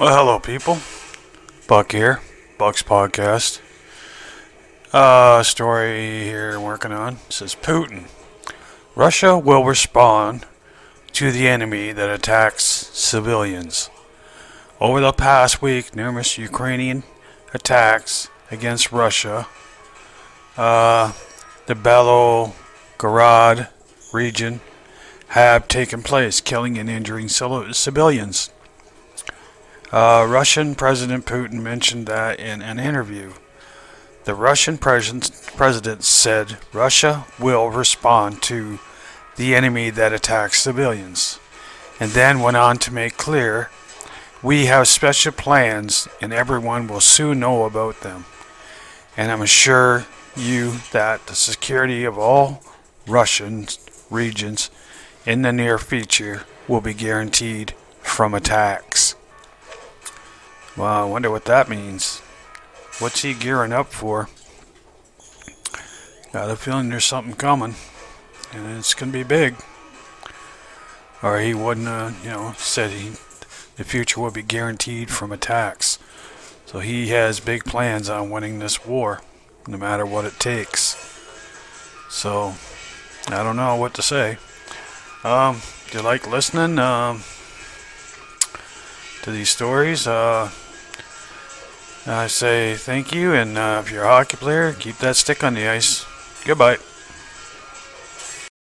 Well, hello, people. Buck here, Buck's Podcast. Story here I'm working on. It says Putin. Russia will respond to the enemy that attacks civilians. Over the past week, numerous Ukrainian attacks against Russia, the Belgorod region, have taken place, killing and injuring civilians. Russian President Putin mentioned that in an interview. The Russian president said Russia will respond to the enemy that attacks civilians, and then went on to make clear, we have special plans and everyone will soon know about them. And I'm assure you that the security of all Russian regions in the near future will be guaranteed from attacks. Well, I wonder what that means. What's he gearing up for? Got a feeling there's something coming, and it's going to be big. Or he wouldn't, said the future will be guaranteed from attacks. So he has big plans on winning this war, no matter what it takes. So, I don't know what to say. Do you like listening to these stories? I say thank you, and if you're a hockey player, keep that stick on the ice. Goodbye.